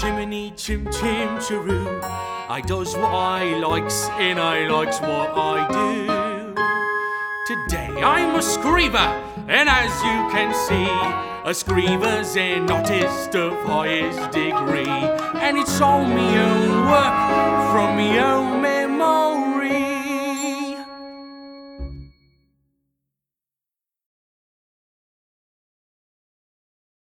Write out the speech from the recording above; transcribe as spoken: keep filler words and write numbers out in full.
chimney, chim chim chiroo. I does what I likes and I likes what I do. Today I'm a screever, and as you can see, a screever's an artist of highest degree, and it's all me own